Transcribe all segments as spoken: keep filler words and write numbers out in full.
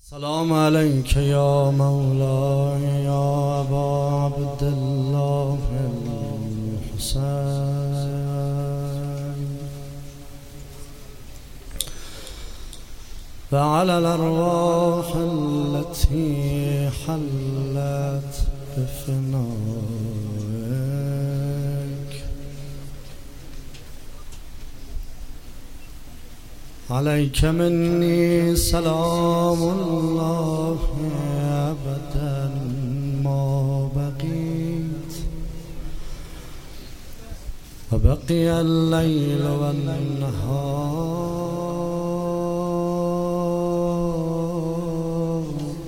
سلام عليك يا مولاي يا أبا عبد الله الحسين وعلى الأرواح التي حلت بفنائك عليك مني سلام الله أبدا ما بقيت وبقي الليل والنهار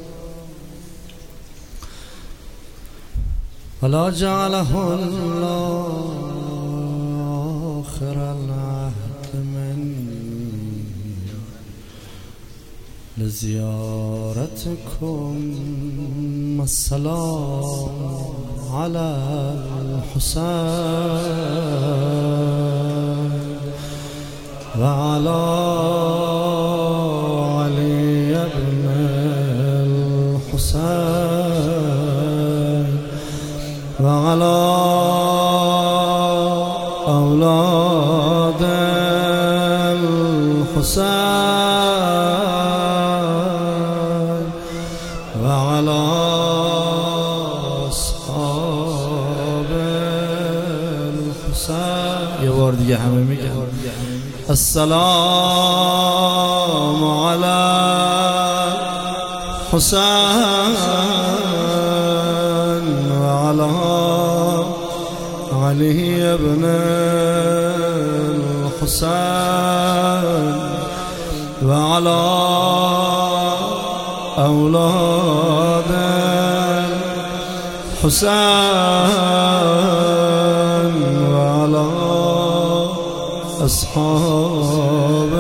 ولا جعله الله آخر العهد مني لزيارتكم. السلام على الحسين وعلى علي بن الحسين وعلى أولاد الحسين وعلى أصحاب الحسين. يا بار دیگه همه میگن السلام على حسين وعلى علي بن الحسين وعلى أولاد الحسين وعلى أصحاب.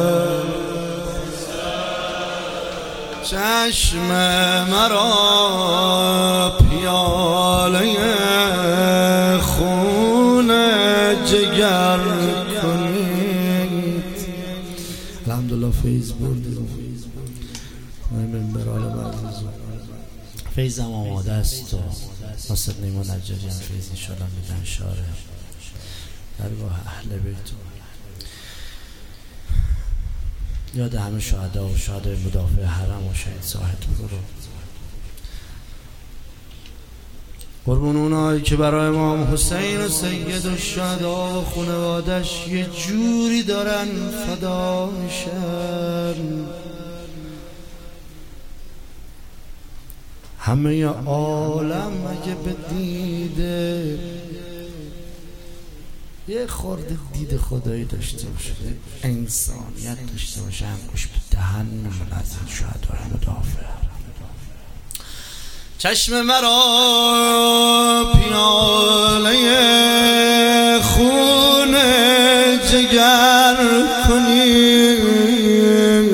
چشم مرا پیاله خون جگر کنید. الحمدلله فیض بردیم منبرال بعد فیض هم آماده است و ناصر نیما نجاری هم فیض انشاءالله میدن شاره درگاه اهل بیت. یاد همه شهدا و شهدای مدافع حرم و شهید زاهد برو قربون اونایی که برای امام حسین و سید الشهدا و خانوادش یه جوری دارن فدا میشن. همه عالم اگه به دیده یه خورده دید خدایی داشته باشه، انسانیت داشته باشه، هم گوش به دهن از این شهدای مدافع. چشم مرا پیاله خون جگر کنید.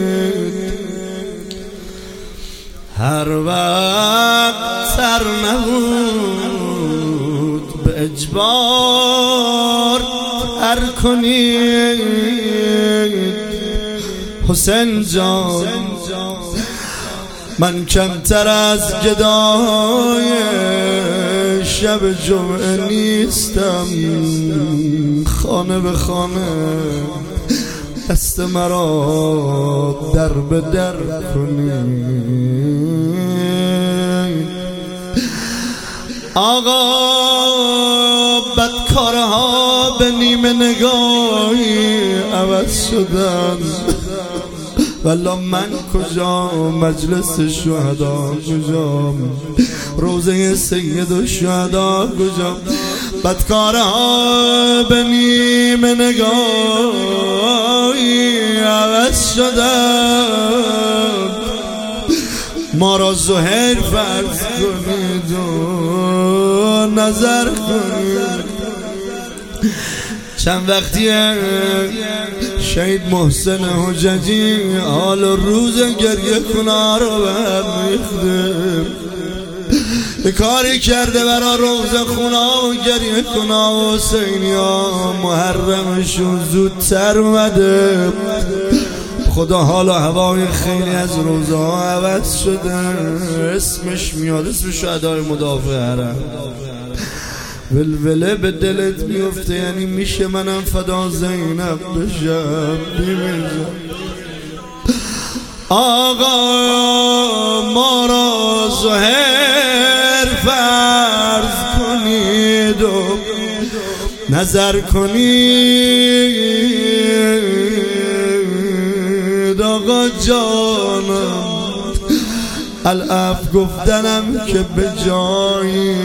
هر وقت سر نبود به اجبار تر کنید. حسین جان من کمتر از گدای شب جمعه نیستم. خانه به خانه دست مرا در به در کنید. آقا بدکارها به نیمه نگاهی عوض شدن، والا من کجا، مجلس شهدا کجا، روزه سید الشهدا کجا. بدکارها به نیمه نگاهی عوض شدن. ما را زهیر فرض کنید و نظر کنید. چند وقتیه شهید محسن حججی حال روز گریه کنا رو برمیخته. کاری کرده برا روز خونا و گریه کنا و حسینی ها محرمشون زودتر اومده. خدا حال و هوای خیلی از روزه ها عوض شده، اسمش میاد، اسم شهدای مدافع حرم. ولوله به دلت میفته، یعنی میشه منم فدا زینب بشم. بیمیزم آقا ما را زهر فرض کنید و نظر کنید. آقا جانم العفو گفتنم که به جایی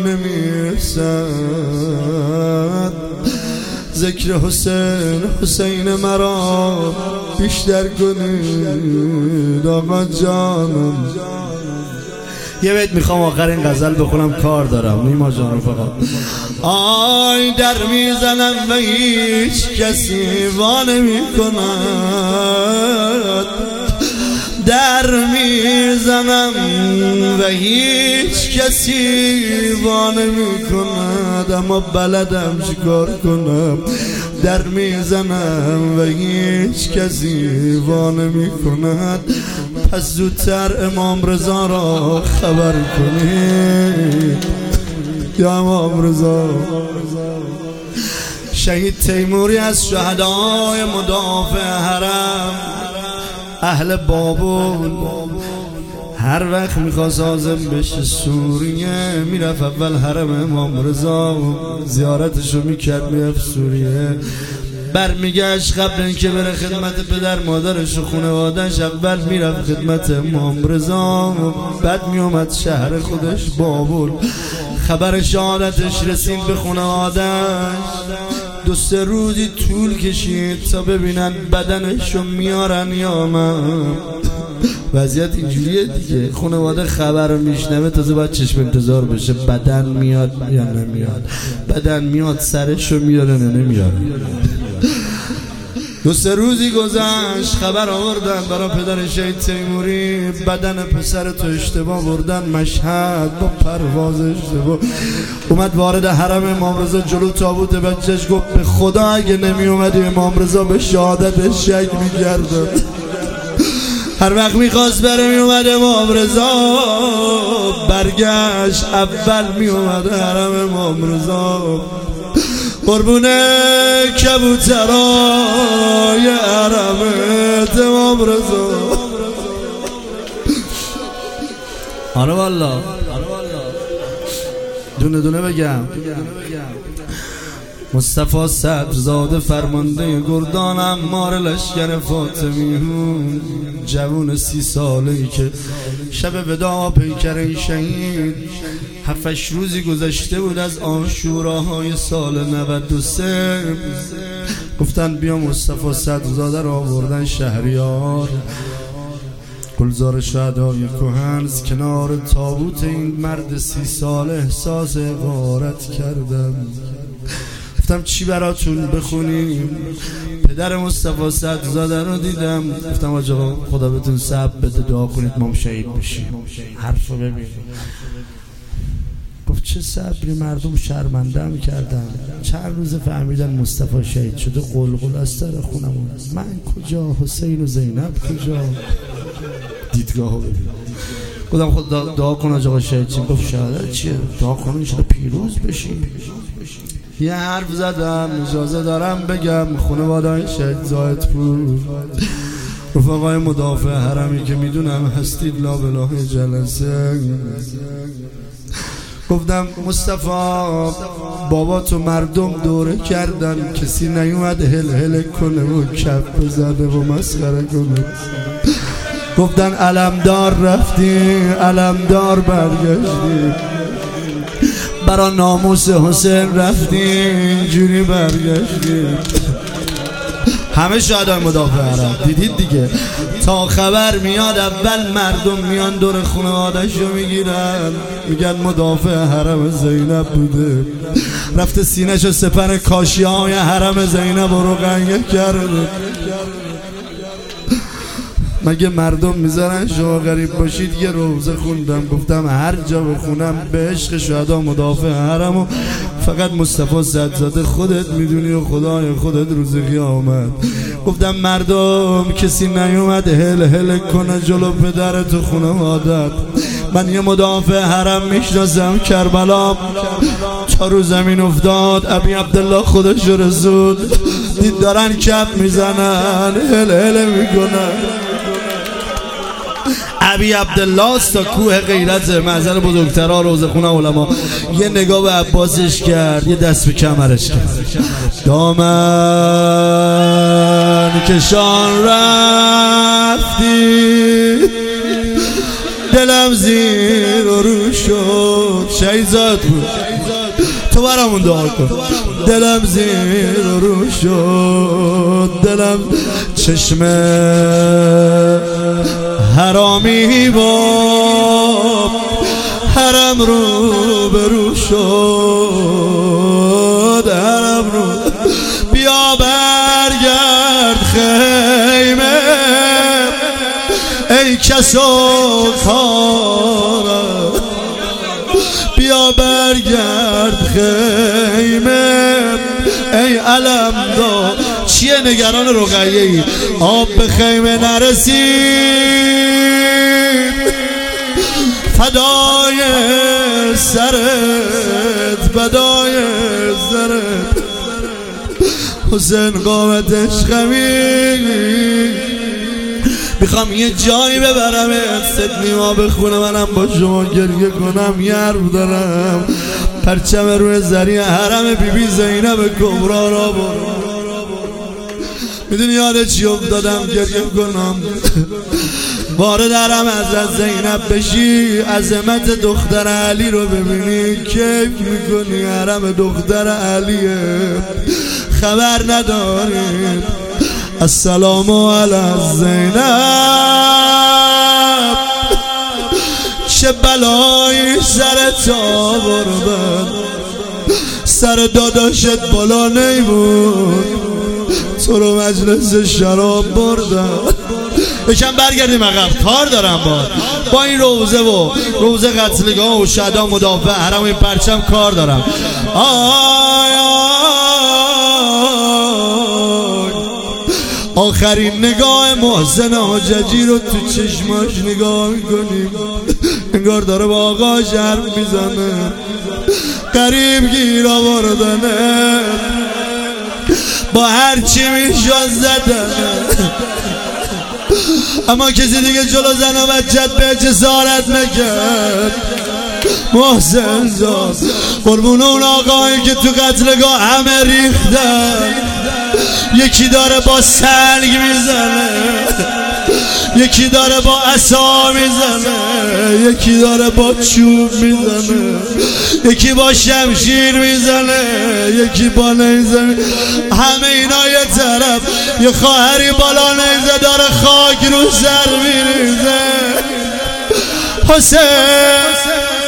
نمیرسد. ذکر حسین حسین مرا بیشتر کنید. آقا جانم یه بیت میخوام آخر این غزل بخونم، کار دارم نیما جانم. فقط آی در میزنم و هیچ کسی وا نمیکند، در میزنم و هیچ کسی وا نمیکند، اما بلدم چیکار کنم. در میزنم و هیچ کسی وا نمیکند، پس زودتر امام رضا را خبر کنید. یا امام رضا شهید تیموری از شهدای مدافع حرم اهل بابل، هر وقت میخواست عازم بشه سوریه میرفت اول حرم امام رضا زیارتشو میکرد، میرفت سوریه، برمیگشت قبل اینکه بره خدمت پدر مادرش و خانواده‌اش اول میرفت خدمت امام رضا، بعد میومد شهر خودش بابل. خبر شهادتش رسید به خانواده‌اش، دو سه روزی طول کشید تا ببینن بدنشو میارن یا من. وضعیت اینجوریه دیگه، خانواده خبر رو میشنوه تازه باید چشم انتظار بشه بدن میاد یا نمیاد، بدن میاد سرشو میاره نه نمیاره. دو سه روزی گذشت خبر آوردن برای پدر شهید تیموری، بدن پسر تو اشتباه بردن مشهد با پرواز اشتباه. اومد وارد حرم امام رضا، جلو تابوت بچهش گفت به خدا اگه نمی اومدی امام رضا به شهادتش شک میکردم. هر وقت میخواست بره میومد امام رضا، برگشت اول میومد حرم امام رضا. قربونه کبوترای حرمت امام رضا. آره والله دونه دونه بگم. مصطفی صدرزاده فرمانده گردان عمار لشکر فاطمیون، جوون سی ساله ای که شب وداع پیکر شهید هفتش روزی گذشته بود از عاشوراهای سال نود و سه. گفتن بیا مصطفی صدرزاده را آوردن شهریار. گلزار شهدای کهن کنار تابوت این مرد سی ساله احساس غارت کردم. گفتم چی براتون بخونیم؟ پدر مصطفی صدرزاده رو دیدم، گفتم آقا خدا بهتون صبر بده دعا کنید ما شهید بشیم. حرفو ببین. گفت چه صبری، مردم شرمنده هم کردن، چند روز فهمیدن مصطفی شهید شده، قلقل از سر خونمون. من کجا، حسین و زینب کجا؟ دیدگاهو ببین. گفتم خدا دعا کن آقا شهید چیم. گفت شهادت چیه؟ دعا کن انشالله پیروز بشیم. یه حرف زدم اجازه دارم بگم، خانواده شهید زاهدپور رفقای مدافع حرمی که میدونم هستید لابلاه جلسه، گفتم مصطفی بابا تو مردم دوره کردن، کسی نیومد هل هل کنه و کف بزنه و مسخره کنه. گفتن علمدار رفتی علمدار برگشتی، برا ناموس حسین رفتی اینجوری برگشتی. همه شهدای مدافع حرم دیدید دیگه، تا خبر میاد اول مردم میان دور خانواده‌شو میگیرن، میگن مدافع حرم زینب بوده، رفته سینه‌شو سپر کاشی‌های حرم زینب رو رنگ کرده. مگه مردم میذارن شما غریب باشید؟ یه روزه خوندم گفتم هر جا بخونم به عشق شهدا مدافع حرم و فقط مصطفی صدزاده خودت میدونی و خدای خودت روز قیامت. گفتم مردم کسی نیومد هل هل کنه جلو پدرت و خانوادت. من یه مدافع حرم میشناسم کربلا تا رو زمین افتاد ابی عبدالله خودش رسود دید دارن کپ میزنن هل هل میکنن. ابی عبدالله تا کوه غیرت معزل بزرگترها روزه خونه علما یه نگاه به عباسش کرد، یه دست به کمرش کرد. دامن کشان رفتی دلم زیر و رو شد. شهیزاد بود تو برامون دعا کن. دلم زیر و رو شد دلم چشم حرامی با حرم رو برو شد. حرم رو بیا برگرد خیمه ای کس و کارم. بیا برگرد خیمه ای علم دار. چیه نگران رقیه ای؟ آب به خیمه نرسید فدای سرت بدای سرت حسین قامتش خمی. میخوام یه جایی ببرم ست نیما بخونه منم با شما گریه کنم. یرب دارم پرچم روی زری حرم بی بی زینب کبرا را برو. میدونی یاد چی افتادم گریه کنم؟ وارد حرم حضرت زینب بشی عظمت دختر علی رو ببینی کیف میکنی. حرم دختر علیه خبر ندارید. السلام علی زینب چه بلایی سرت آوردن. سر داداشت بالا نیبود تو رو مجلس شراب بردن. بشم برگردیم عقب کار دارم با با این روزه و روزه قتلگاه و شهدا مدافع حرم و این پرچم کار دارم. آی آخرین نگاه محسن حججی رو تو چشماش نگاه میکنیم انگار داره با آقا حرف میزنه. قریب گیر آوردنه با هرچی میشد زدنه اما کسی دیگه جلو زن و بچت به جسارت نکرد. محسن جان قربون اون آقایی که تو قتلگاه همه ریختن. یکی داره با سنگ میزنه یکی داره با عصا میزنه یکی داره با چوب میزنه یکی با شمشیر میزنه یکی با نیزه. همه اینا یه طرف یه خواهری بالا نیزه داره خاک رو سر میریزه. حسین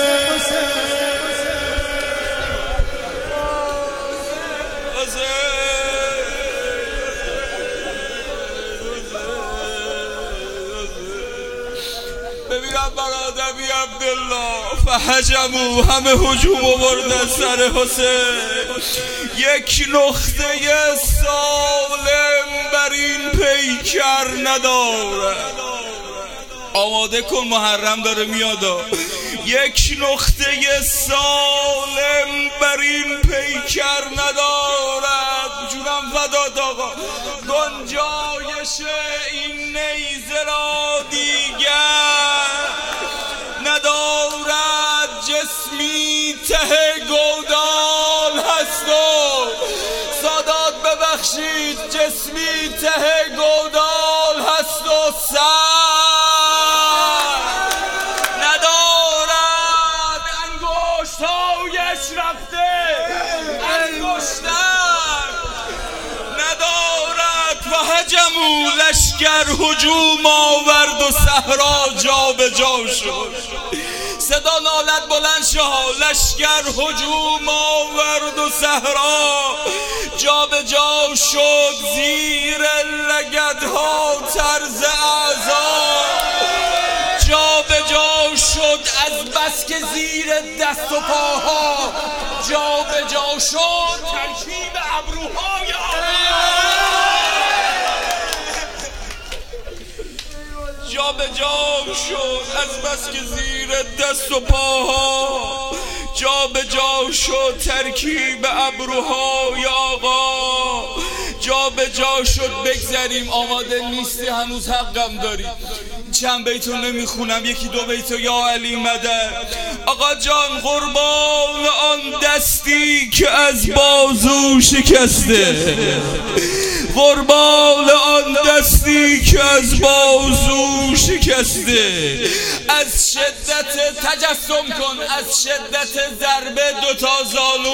ببینم برادر ابی عبدالله فهجمو همه هجوم آوردن سر حسین. یک نقطه سالم بر این پیکر نداره. آماده کن محرم داره میاد. یک نقطه سالم بر این پیکر ندارد. جونم فدات آقا گنجایش این نیزه را دیگر ندارد. جسمی ته گودال هست و سادات ببخشید جسمی ته گودال هست و سر ندارد. انگشتایش رفته انگشتر ندارد. و هجمو لشکر هجوم آورد و صحرا جا به جا شد. صدا نالت بلند شد لشکر هجوم آورد و صحرا جا به جا شد. زیر لگدها طرز اعضا شد از بس که زیر دست و پاها جا به جا شد ترکیب ابروهای جا به جا شد از بس که زیر دست و پاها جا به جا شد ترکیب ابروهای آقا جا به جا شد. بگذریم آماده نیستی هنوز حقم داری چند بیتو نمیخونم یکی دو بیتو یا علی مدد. آقا جان قربان آن دستی که از بازو شکسته قربان آن دستی که از بازو شکسته از شدت تجسم کن از شدت ضربه دوتا زانو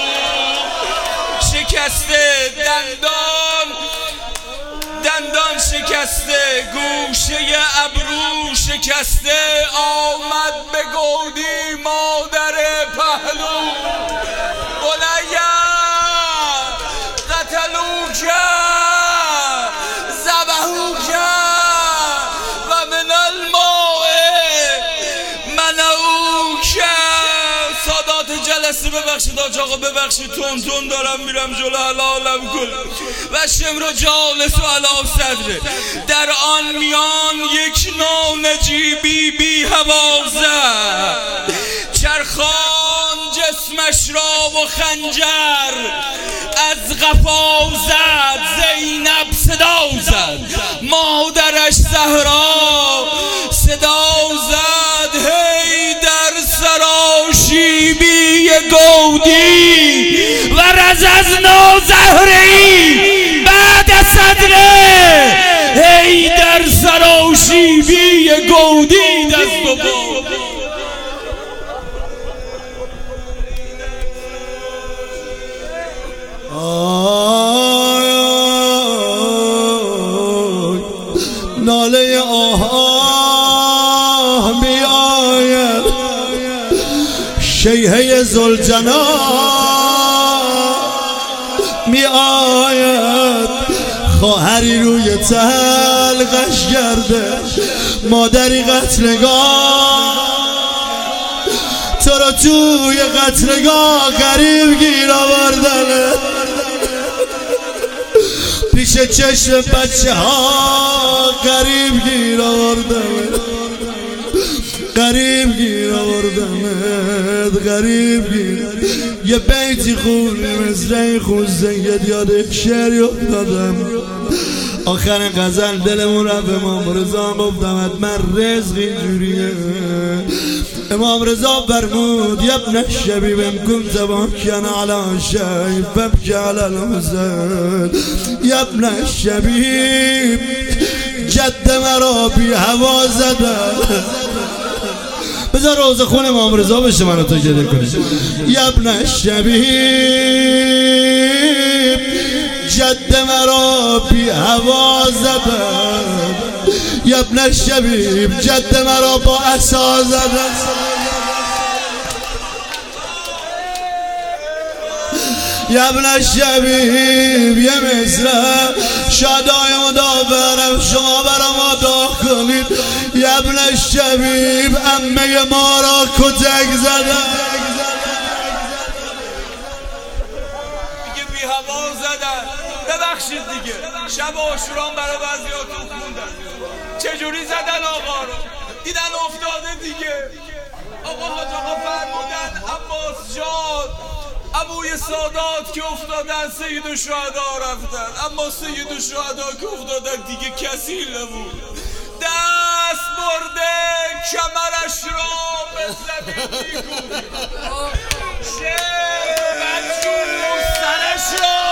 شکسته دندان دندان شکسته گوشه ابرو شکسته آمد به گودی مادر پهلو بنیه قتلو کرد زبهو کرد و من الماء منعو کرد. سادات جلسه ببخشید آج آقا ببخشید تون تون دارم میرم جلو حلالم کن و شمر جالس و علا صدره. در آن میان یک نانجیبی بی هوا زد چرخان جسمش را و خنجر از قفا زد زینب صدا زد مادرش زهرا صدا زد هی در سراشیبی گودی و رززنا زهری بعد صدره هی در سراشیبی گودی دست و پا ناله آه می آید شیهه زلجنان می آید خواهری روی تلقش کرده مادری قتلگاه تو رو توی قتلگاه غریب گیر آوردنه پیش چشم بچه ها غریب گیر آوردنه غریب گیر آوردنت غریب گیر. یه بیتی خونی مصرعی خون زنگت یاد شعری افتادم آخر غزل دلمون رفت امام رضا گفتمت من رزق اینجوریه امام رضا فرمود یا ابن الشبیب ان كنت باکیا علی شیء فابکی علی الحزن یا ابن الشبیب جد مرا بی هوا زدن بذار روزه خون امام رضا بشه منو تو گریه کنی یا ابن الشبیب جد مرا بی هوا زدن یا ابن الشبیب جد مرا با عصا زدن یا ابن الشبیب یه مصرع شادای مدافرم شما برا ما دعا کنید یا ابن الشبیب عمه ما را کتک زدن دیگه بی هوا زدن ببخشید دیگه شب عاشوران برای بعضیاتون خوندن چجوری زدن آقا رو دیدن افتاده دیگه آقا حاج آقا فرمودن عباس جان ابوی سادات که افتادن سید الشهدا رفتن اما سید الشهدا که افتادن دیگه کسی نبود دست برده کمرش را به زمین میکوبید شعر سرش را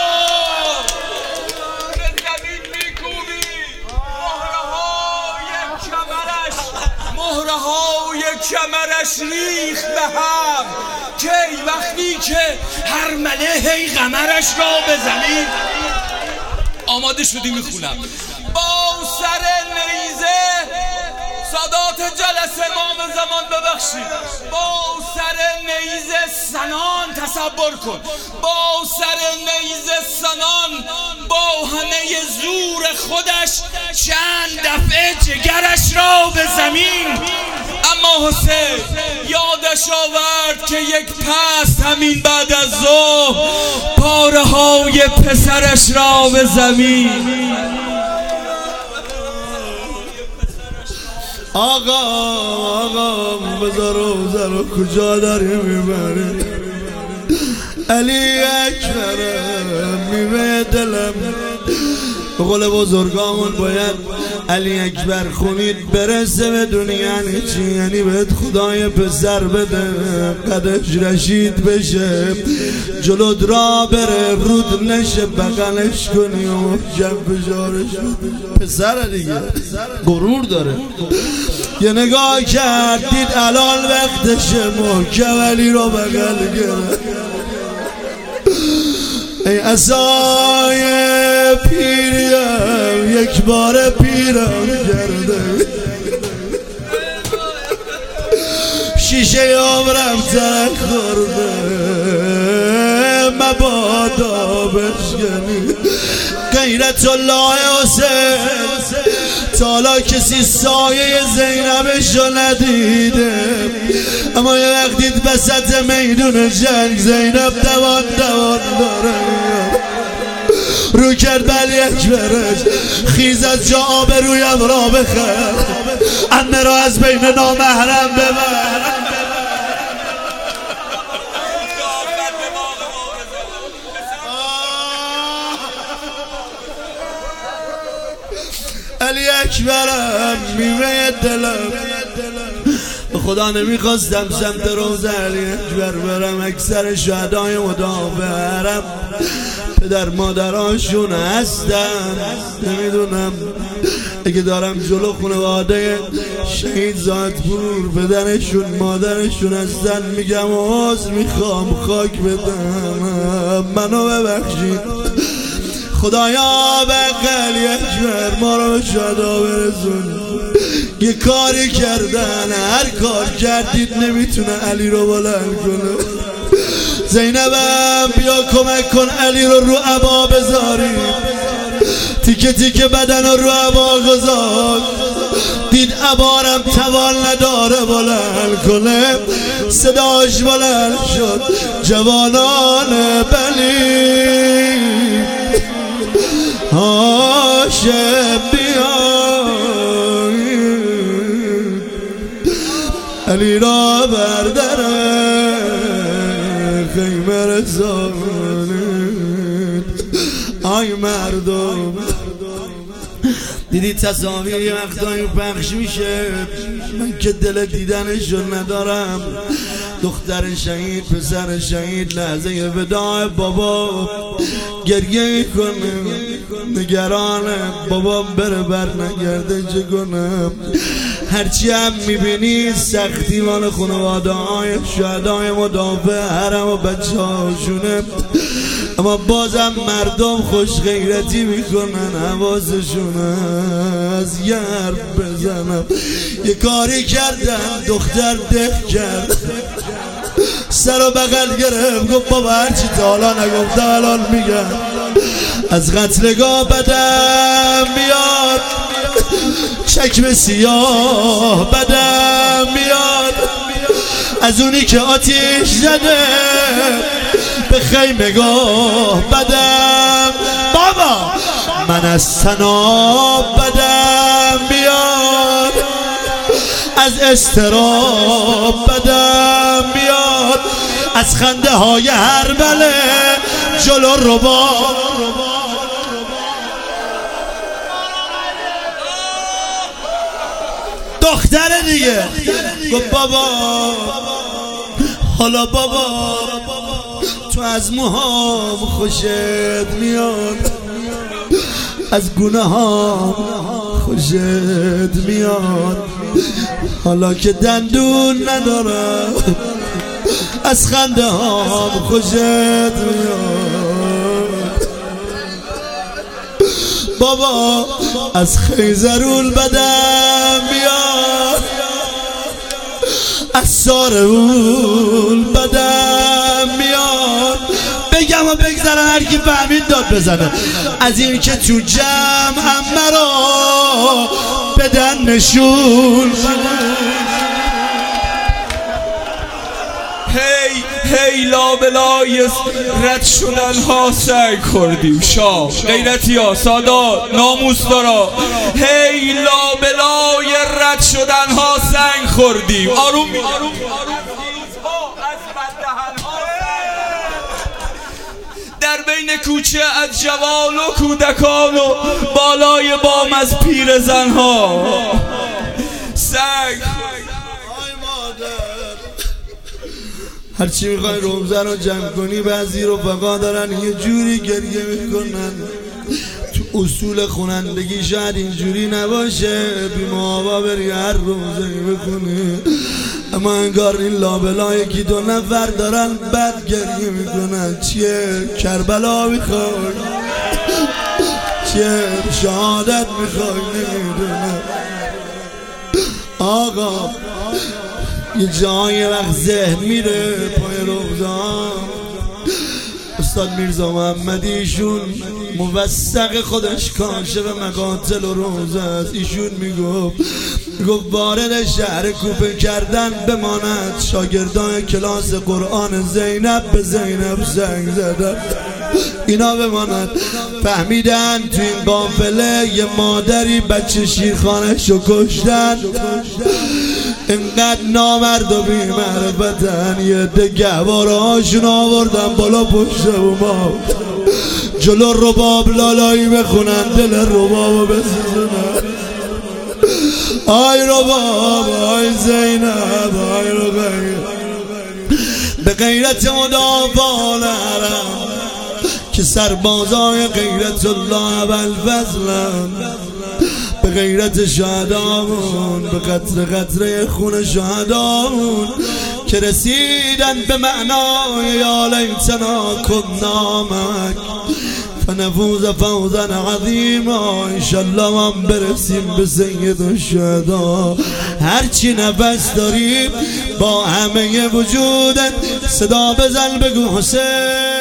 به زمین میکوبید مهره های کمرش مهره های کمرش ریخت به هم کی وقتی که هر مله هی قمرش را به زمین آماده شدی میخونم با سر نیزه سادات جلسه امام زمان ببخشید با سر نیزه سنان تصور کن با سر نیزه سنان با همه زور خودش چند دفعه جگرش را به زمین اما حسین یادش آورد که یک پس همین بعد از ظهر پاره های پسرش را به زمین. آقا آقا بذار رو کجا داری میبری؟ علی اکبرم میوه دلم. به قول بزرگامون باید علی اکبر خونید برسه به دنیا. یعنی چی؟ یعنی بهت خدای پسر بده قدش رشید بشه، جلوت را بره، رود نشه، بغلش کنی و محکم فشارش بده. پسر دیگه غرور داره. یه نگاه کرد دید الان وقتشه، محکم علی رو بغل گرفت. ای عصای پیریم یک بار پیرم کرده، شیشه عمرم ترک خورده، مبادا بشکنی غیرت الله حسین. تالا کسی سایه زینبشو ندیده، اما یه وقت دید وسط میدون جنگ زینب دوان دوان داره. رو کرد علی اکبرش خیز از جا آبرویم را بخر، عمه را از بین نامحرم ببر. علی اکبرم میوه دلم. به خدا نمیخواستم سمت روزه علی اکبر برم، اکثر شهدای مدافع حرم پدر مادراشون هستن. نمیدونم اگه دارم جلو خانواده شهید زادپور پدرشون مادرشون هستن میگم عذر میخوام، خاک بدم، منو ببخشید. خدایا به علی اکبر ما رو به شهدا برسون. یه کاری کردن، هر کار کردید نمیتونه علی رو بلند کنه. زینبم بیا کمک کن علی رو رو عبا بذاری. تیکه تیکه بدن رو رو عبا گذار. دید عبارم توان نداره بلند کنه، صداش بلند شد جوانان بلی هاشم بیایی، علی را بردره خیمه رسانید. آی مردم دیدی تصاویر یه وقتایی پخش میشه، من که دل دیدنشو ندارم. دختر شهید پسر شهید لحظه وداع بابا گریه کنه، نگرانه بابام بره بر نگرده چه کنم. هرچی هم میبینی سختی مال خانواده های شهدای مدافع حرم و بچه هاشونه، اما بازم مردم خوش غیرتی میکنن، حواسشون از یه حرف بزنم. یه کاری کردن دختر ده کرد، سر و بغل گرفت گفت بابا هرچی تا حالا نگفته الان میگم. از قتلگاه بدم میاد، چکم سیاه بدم میاد، از اونی که آتیش زده به خیمگاه بدم. بابا من از سنا بدم میاد، از استراب بدم میاد، از خنده های هر بله جلو رو با دختر دیگه گفت بابا حالا بابا تو از موهام خوشت میاد، از گناهام خوشت میاد، حالا که دندون ندارم از خنده هام خوشت میاد. بابا از خیزرون بدم میاد، از سارون بدم میاد. بگم و بگذارم هر کی فهمید داد بزنه. از این که تو جمع مرا بدن نشون هی لابلای رد شدن ها سنگ خوردیم. شاه غیرتی ها سادات ناموس دارا، هی لابلای رد شدن ها سنگ خوردیم. آروم می آروم در بین کوچه از جوان و کودکان و بالای بام از پیر زنها سنگ. هرچی میخوای روزه رو جمع کنی بعضی رفقا دارن یه جوری گریه میکنن. تو اصول خونندگی شاید اینجوری نباشه، بی محابا بری هر روزه بکنی، اما انگار این لابلا یکی دو نفر دارن بد گریه میکنن. چیه؟ کربلا میخوای؟ چیه؟ شهادت میخوای؟ نمیدونم آقا یه جای وقت ذهن میره پای روزان. استاد میرزا محمدی ایشون موثق خودش کاشف مقاتل و روزه است. ایشون میگفت گفت وارد شهر کوفه کردن بماند شاگردان کلاس قرآن زینب به زینب زنگ زدن، اینا بماند. فهمیدن تو این قافله یه مادری بچه شیرخانه‌شو کشتن. اینقدر نامرد و بی‌معرفتن یه عده گهواره هاشون آوردن بالا پشت ما، جلو رباب لالایی بخونن، دل ربابو بسوزونن. آی رباب، آی زینب، آی رقیه، به غیرت مدافعان حرم که سربازای غیرت الله بالفضلن، به غیرت شهدامون، به قطره قطره خون شهدامون که رسیدن به معنای یا لیتنا کنا معک فنفوز فوزا عظیما. انشالله ما برسیم به سید الشهدا. هرچی نفس داریم با همه وجودت صدا بزن بگو حسین.